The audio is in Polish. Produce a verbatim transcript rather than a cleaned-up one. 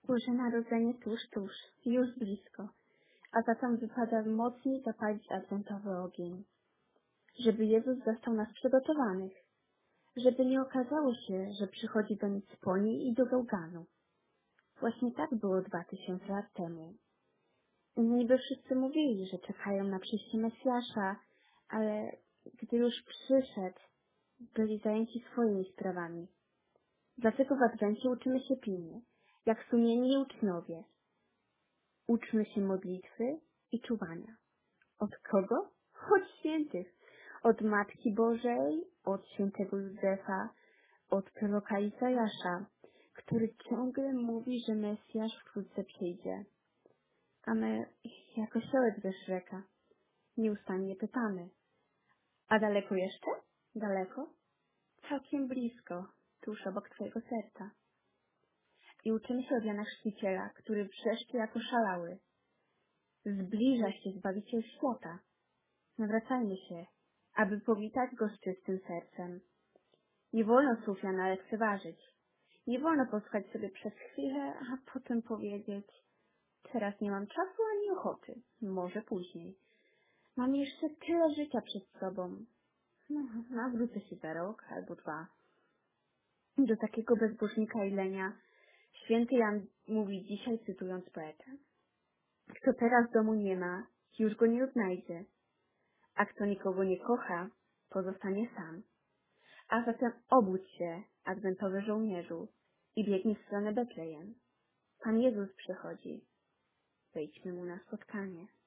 Boże Narodzenie tuż, tuż, już blisko, a zatem wypada mocniej zapalić adwentowy ogień, żeby Jezus zastał nas przygotowanych, żeby nie okazało się, że przychodzi do nic po niej i do gałganu. Właśnie tak było dwa tysiące lat temu. Niby wszyscy mówili, że czekają na przyjście Mesjasza, ale gdy już przyszedł, byli zajęci swoimi sprawami. Dlatego w Adwencie uczymy się pilnie, jak sumienni uczniowie. Uczmy się modlitwy i czuwania. Od kogo? Od świętych. Od Matki Bożej, od świętego Józefa, od proroka Izajasza, który ciągle mówi, że Mesjasz wkrótce przyjdzie. A my, jak osiołek ze Szreka, nieustannie pytamy. A daleko jeszcze? Daleko? Całkiem blisko, tuż obok twojego serca. I uczymy się od Jana Chrzciciela, który wrzeszczy jako szalały. Zbliża się Zbawiciel świata. Nawracajmy się, aby powitać go z czystym sercem. Nie wolno słów Jana lekceważyć. Nie wolno posłuchać sobie przez chwilę, a potem powiedzieć: teraz nie mam czasu ani ochoty, może później. Mam jeszcze tyle życia przed sobą. No, nawrócę się za rok albo dwa. Do takiego bezbożnika i lenia święty Jan mówi dzisiaj, cytując poetę: kto teraz domu nie ma, już go nie odnajdzie, a kto nikogo nie kocha, pozostanie sam. A zatem obudź się, adwentowy żołnierzu, i biegnij w stronę Betlejem. Pan Jezus przychodzi. Wejdźmy mu na spotkanie.